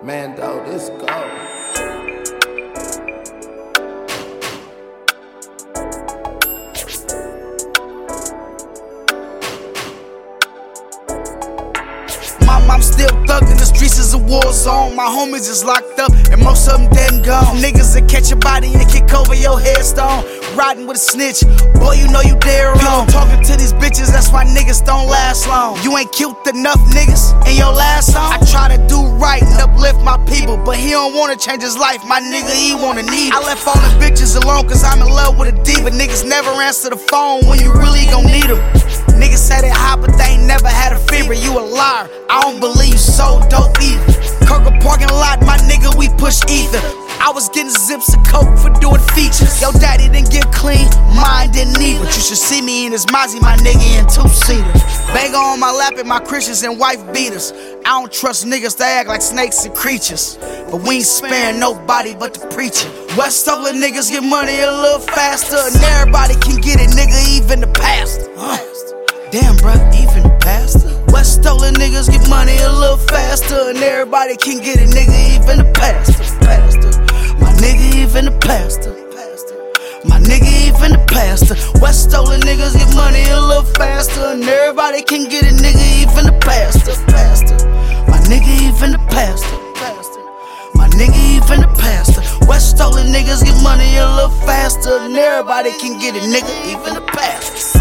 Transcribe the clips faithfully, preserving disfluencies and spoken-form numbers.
Man, dog, this go. I'm still thuggin', the streets is a war zone. My homies is locked up, and most of them dead and gone. Niggas that catch your body and kick over your headstone. Riding with a snitch, boy, you know you dead wrong. Talking to these bitches, that's why niggas don't last long. You ain't cute enough, niggas, in your last song. I try to do right and uplift my people, but he don't wanna change his life, my nigga, he wanna need it. I left all the bitches alone, cause I'm in love with a diva. Niggas never answer the phone when you really gon' need them. Niggas said it hot, but they ain't never had a fever. You a liar, I don't believe you so dope either. Kirker parking lot, my nigga, we push ether. I was getting zips of coke for doing features. Yo daddy didn't get clean, mine didn't either. But you should see me in his Mozzie, my nigga, in two-seater. Banger on my lap and my Christians and wife beaters. I don't trust niggas, they act like snakes and creatures. But we ain't sparing nobody but the preacher. West Oakland niggas get money a little faster, and everybody can get it, nigga, even the pastor. Uh. Damn, bruh, even the pastor. West Oakland niggas get money a little faster, and everybody can get it, nigga, even the pastor. Pastor, my nigga, even the pastor. My nigga, even the pastor. West Oakland niggas get money a little faster, and everybody can get it, nigga, even the pastor. Pastor, my nigga, even the pastor. My nigga, even the pastor. West Oakland niggas get money a little faster, and everybody can get it, nigga, even the pastor.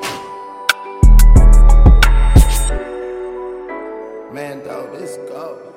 Man, dog, this go.